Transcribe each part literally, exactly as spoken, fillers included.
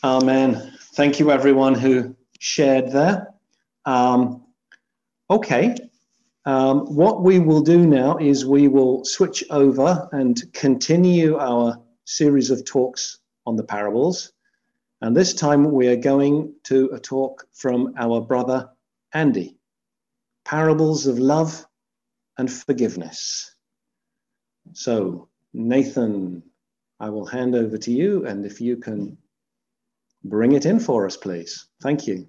Amen. Thank you, everyone who shared there. Um, okay. Um, what we will do now is we will switch over and continue our series of talks on the parables. And this time we are going to a talk from our brother Andy. Parables of love and forgiveness. So, Nathan, I will hand over to you, and if you can bring it in for us, please. Thank you.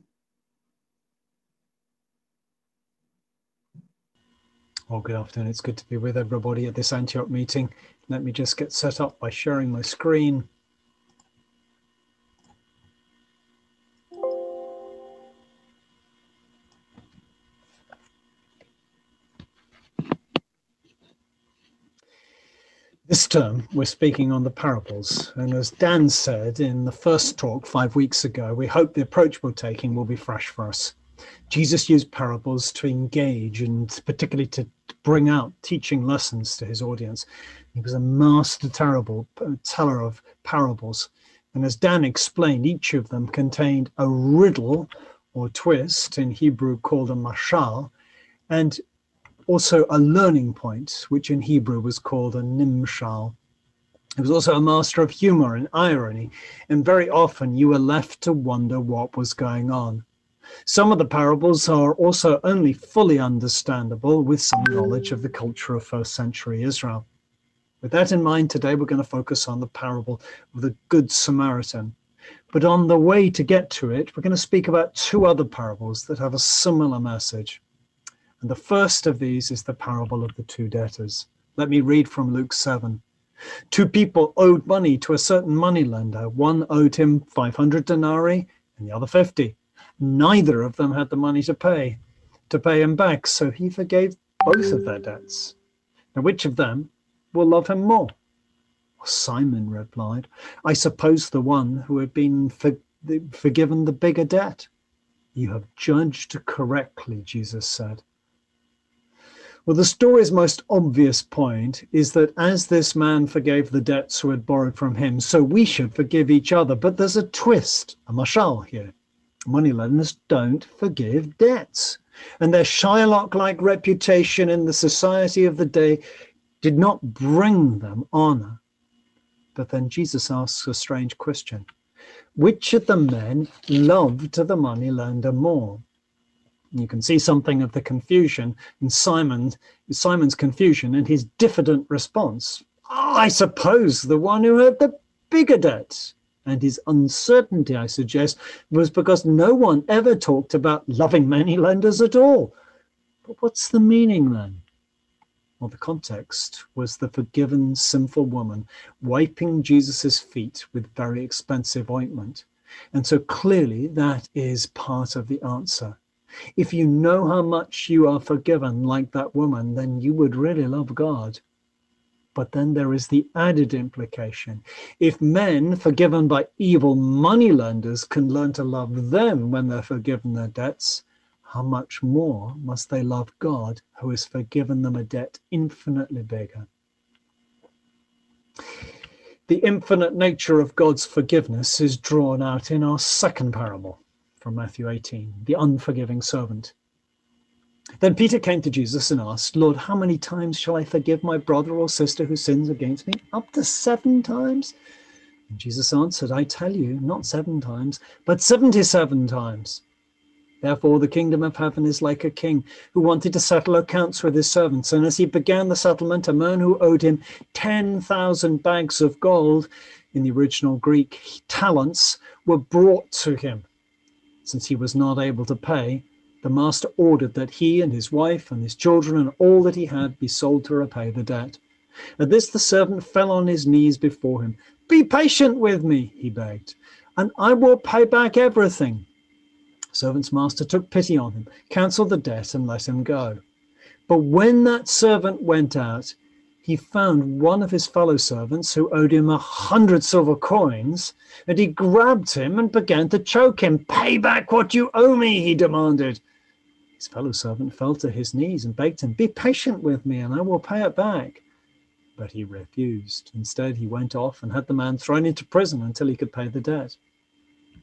Well, good afternoon. It's good to be with everybody at this Antioch meeting. Let me just get set up by sharing my screen. This term, we're speaking on the parables. And as Dan said in the first talk five weeks ago, we hope the approach we're taking will be fresh for us. Jesus used parables to engage and particularly to bring out teaching lessons to his audience. He was a master terrible teller of parables. And as Dan explained, each of them contained a riddle or twist, in Hebrew called a mashal, and also a learning point, which in Hebrew was called a nimshal. He was also a master of humor and irony, and very often you were left to wonder what was going on. Some of the parables are also only fully understandable with some knowledge of the culture of first century Israel. With that in mind, today we're going to focus on the parable of the Good Samaritan. But on the way to get to it, we're going to speak about two other parables that have a similar message. And the first of these is the parable of the two debtors. Let me read from Luke seven. Two people owed money to a certain moneylender. One owed him five hundred denarii and the other fifty. Neither of them had the money to pay, to pay him back, so he forgave both of their debts. Now, which of them will love him more? Simon replied, I suppose the one who had been for, forgiven the bigger debt. You have judged correctly, Jesus said. Well, the story's most obvious point is that as this man forgave the debts who had borrowed from him, so we should forgive each other. But there's a twist, a mashal here. Moneylenders don't forgive debts. And their Shylock-like reputation in the society of the day did not bring them honor. But then Jesus asks a strange question. Which of the men loved the moneylender more? You can see something of the confusion in Simon's, Simon's confusion and his diffident response. Oh, I suppose the one who had the bigger debt. And his uncertainty, I suggest, was because no one ever talked about loving moneylenders at all. But what's the meaning then? Well, the context was the forgiven sinful woman wiping Jesus's feet with very expensive ointment. And so clearly that is part of the answer. If you know how much you are forgiven like that woman, then you would really love God. But then there is the added implication. If men forgiven by evil moneylenders can learn to love them when they're forgiven their debts, how much more must they love God who has forgiven them a debt infinitely bigger? The infinite nature of God's forgiveness is drawn out in our second parable from Matthew eighteen, the unforgiving servant. Then Peter came to Jesus and asked, Lord, how many times shall I forgive my brother or sister who sins against me? Up to seven times? And Jesus answered, I tell you, not seven times, but seventy-seven times. Therefore, the kingdom of heaven is like a king who wanted to settle accounts with his servants. And as he began the settlement, a man who owed him ten thousand bags of gold, in the original Greek, talents, were brought to him. Since he was not able to pay, the master ordered that he and his wife and his children and all that he had be sold to repay the debt. At this, the servant fell on his knees before him. Be patient with me, he begged, and I will pay back everything. The servant's master took pity on him, cancelled the debt, and let him go. But when that servant went out, he found one of his fellow servants who owed him a hundred silver coins, and he grabbed him and began to choke him. Pay back what you owe me, he demanded. His fellow servant fell to his knees and begged him, be patient with me and I will pay it back. But he refused. Instead, he went off and had the man thrown into prison until he could pay the debt.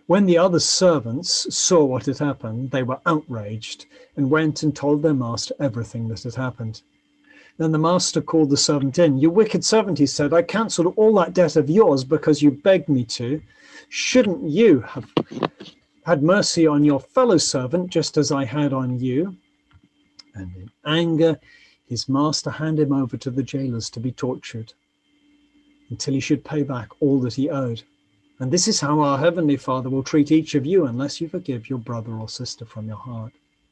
When the other servants saw what had happened, they were outraged and went and told their master everything that had happened. Then the master called the servant in. "You wicked servant," he said, "I cancelled all that debt of yours because you begged me to. Shouldn't you have had mercy on your fellow servant just as I had on you?" And in anger, his master handed him over to the jailers to be tortured until he should pay back all that he owed. And this is how our Heavenly Father will treat each of you unless you forgive your brother or sister from your heart.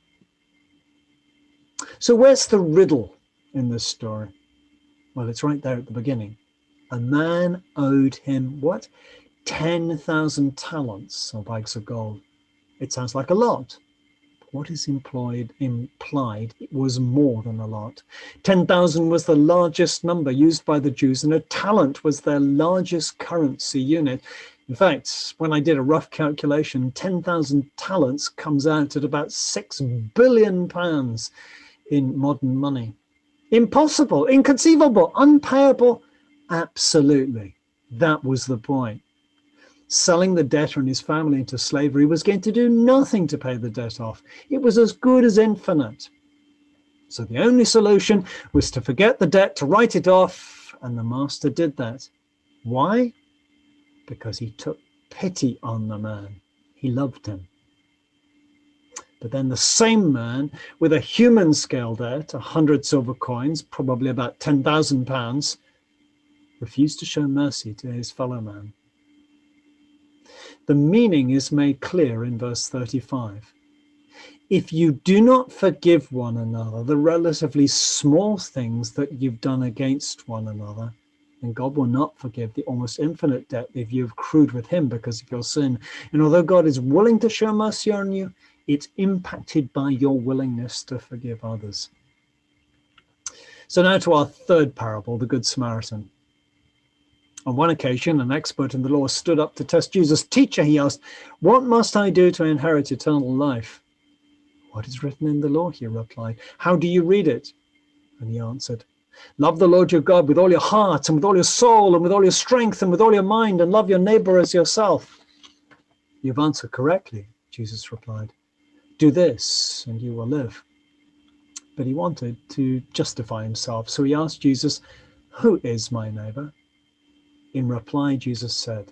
So where's the riddle in this story? Well, it's right there at the beginning. A man owed him what? ten thousand talents, or bags of gold. It sounds like a lot. But what is implied, implied it was more than a lot. ten thousand was the largest number used by the Jews, and a talent was their largest currency unit. In fact, when I did a rough calculation, ten thousand talents comes out at about six billion pounds in modern money. Impossible, inconceivable, unpayable? Absolutely. That was the point. Selling the debtor and his family into slavery was going to do nothing to pay the debt off. It was as good as infinite. So the only solution was to forget the debt, to write it off, and the master did that. Why? Because he took pity on the man. He loved him. But then the same man with a human scale debt, a hundred silver coins, probably about ten thousand pounds, refused to show mercy to his fellow man. The meaning is made clear in verse thirty-five. If you do not forgive one another the relatively small things that you've done against one another, then God will not forgive the almost infinite debt that you've accrued with him because of your sin. And although God is willing to show mercy on you, it's impacted by your willingness to forgive others. So now to our third parable, the Good Samaritan. On one occasion, an expert in the law stood up to test Jesus. "Teacher," he asked, "what must I do to inherit eternal life?" "What is written in the law?" he replied. "How do you read it?" And he answered, "Love the Lord your God with all your heart and with all your soul and with all your strength and with all your mind, and love your neighbor as yourself." "You've answered correctly," Jesus replied. "Do this and you will live." But he wanted to justify himself, so he asked Jesus, "Who is my neighbor?" In reply, Jesus said,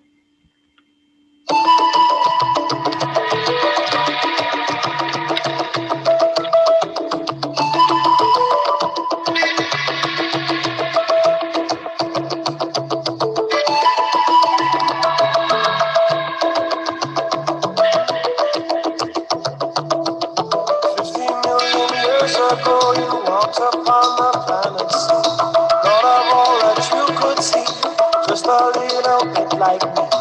Fifteen million years ago, you walked upon the planet sea. Thought of all that you could see, just a little bit like me.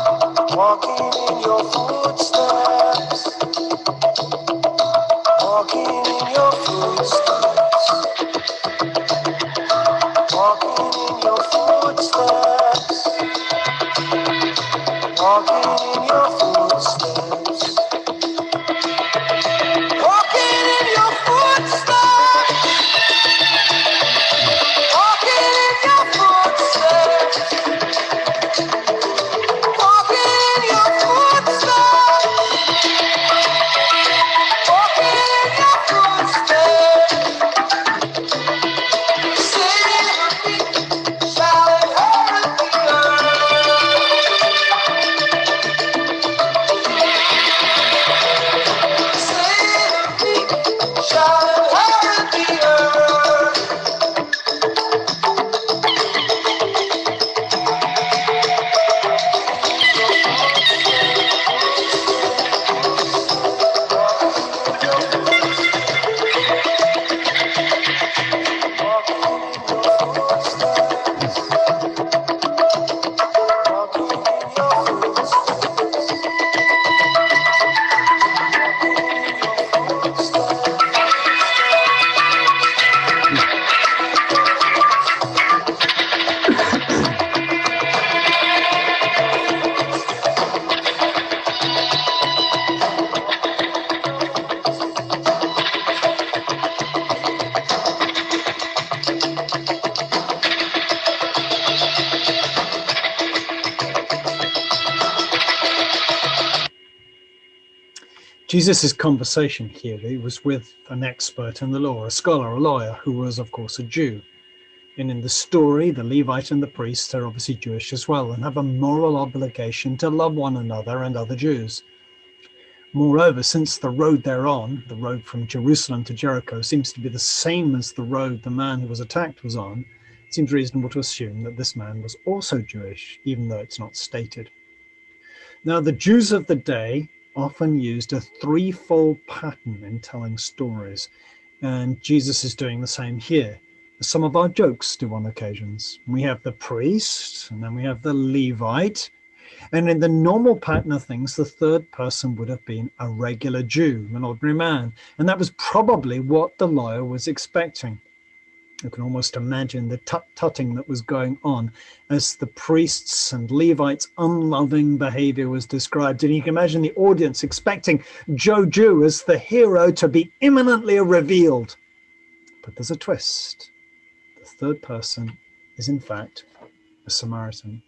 Jesus' conversation here was with an expert in the law, a scholar, a lawyer, who was, of course, a Jew. And in the story, the Levite and the priest are obviously Jewish as well and have a moral obligation to love one another and other Jews. Moreover, since the road they're on, the road from Jerusalem to Jericho, seems to be the same as the road the man who was attacked was on, it seems reasonable to assume that this man was also Jewish, even though it's not stated. Now, the Jews of the day often used a threefold pattern in telling stories, and Jesus is doing the same here. Some of our jokes do on occasions. We have the priest, and then we have the Levite, and in the normal pattern of things, the third person would have been a regular Jew, an ordinary man, and that was probably what the lawyer was expecting. You can almost imagine the tut-tutting that was going on as the priests and Levites' unloving behavior was described. And you can imagine the audience expecting Joe Jew as the hero to be imminently revealed. But there's a twist. The third person is, in fact, a Samaritan.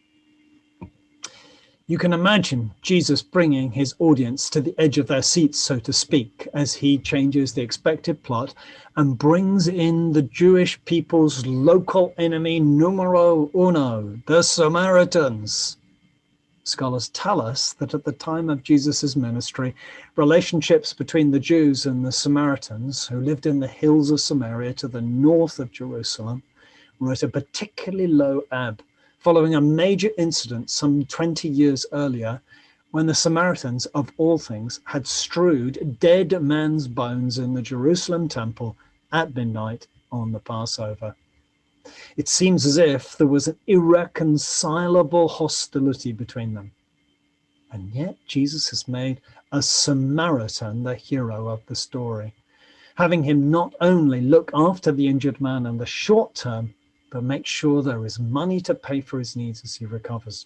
You can imagine Jesus bringing his audience to the edge of their seats, so to speak, as he changes the expected plot and brings in the Jewish people's local enemy numero uno, the Samaritans. Scholars tell us that at the time of Jesus' ministry, relationships between the Jews and the Samaritans, who lived in the hills of Samaria to the north of Jerusalem, were at a particularly low ebb, following a major incident some twenty years earlier, when the Samaritans, of all things, had strewed dead men's bones in the Jerusalem temple at midnight on the Passover. It seems as if there was an irreconcilable hostility between them. And yet Jesus has made a Samaritan the hero of the story, having him not only look after the injured man in the short term, but make sure there is money to pay for his needs as he recovers.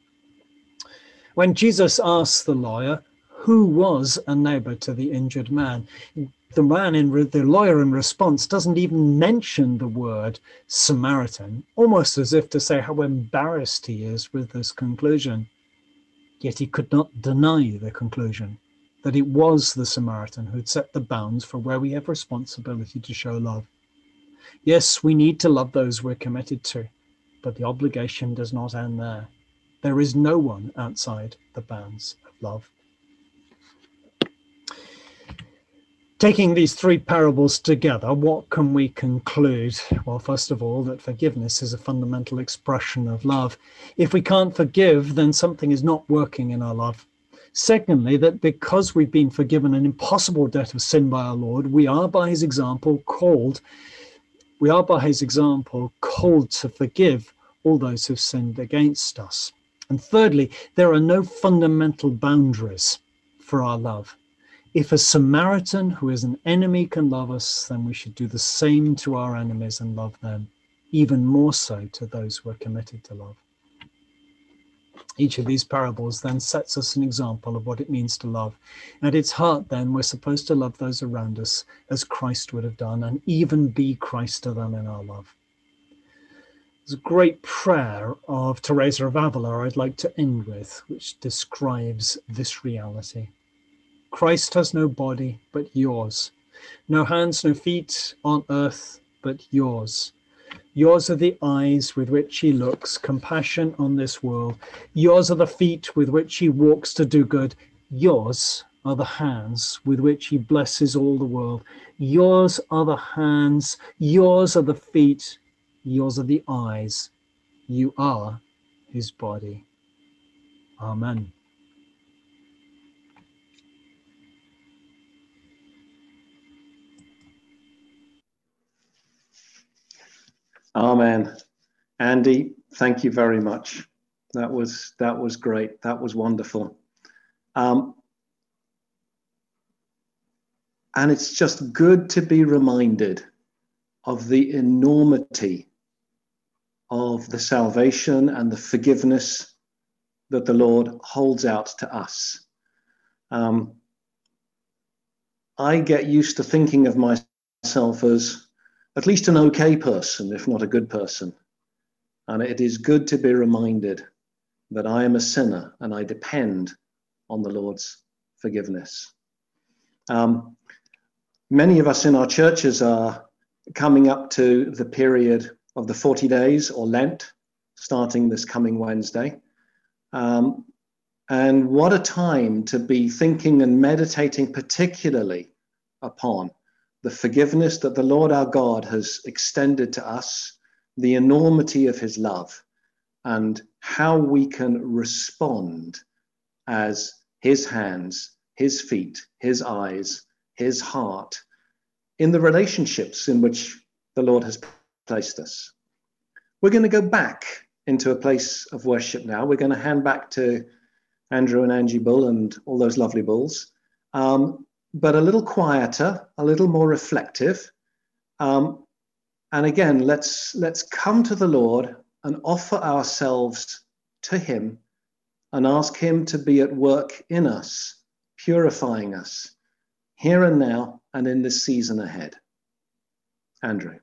When Jesus asks the lawyer who was a neighbor to the injured man, the man in the lawyer in response doesn't even mention the word Samaritan, almost as if to say how embarrassed he is with this conclusion. Yet he could not deny the conclusion that it was the Samaritan who'd set the bounds for where we have responsibility to show love. Yes, we need to love those we're committed to, but the obligation does not end there. There is no one outside the bounds of love. Taking these three parables together, what can we conclude? Well, first of all, that forgiveness is a fundamental expression of love. If we can't forgive, then something is not working in our love. Secondly, that because we've been forgiven an impossible debt of sin by our Lord, we are by his example called We are by his example called to forgive all those who've sinned against us. And thirdly, there are no fundamental boundaries for our love. If a Samaritan who is an enemy can love us, then we should do the same to our enemies and love them, even more so to those we're committed to love. Each of these parables then sets us an example of what it means to love. At its heart, then, we're supposed to love those around us as Christ would have done, and even be Christ to them in our love. There's a great prayer of Teresa of Avila I'd like to end with, which describes this reality. Christ has no body but yours, no hands, no feet on earth but yours. Yours are the eyes with which he looks, compassion on this world. Yours are the feet with which he walks to do good. Yours are the hands with which he blesses all the world. Yours are the hands, yours are the feet, yours are the eyes. You are his body. Amen. Amen. Andy, thank you very much. That was that was great. That was wonderful. Um, and it's just good to be reminded of the enormity of the salvation and the forgiveness that the Lord holds out to us. Um, I get used to thinking of myself as at least an okay person, if not a good person. And it is good to be reminded that I am a sinner and I depend on the Lord's forgiveness. Um, many of us in our churches are coming up to the period of the forty days or Lent, starting this coming Wednesday. Um, and what a time to be thinking and meditating particularly upon the forgiveness that the Lord our God has extended to us, the enormity of his love, and how we can respond as his hands, his feet, his eyes, his heart in the relationships in which the Lord has placed us. We're going to go back into a place of worship now. We're going to hand back to Andrew and Angie Bull and all those lovely bulls, um, but a little quieter, a little more reflective. Um, and again, let's let's come to the Lord and offer ourselves to him and ask him to be at work in us, purifying us here and now and in this season ahead. Andrew.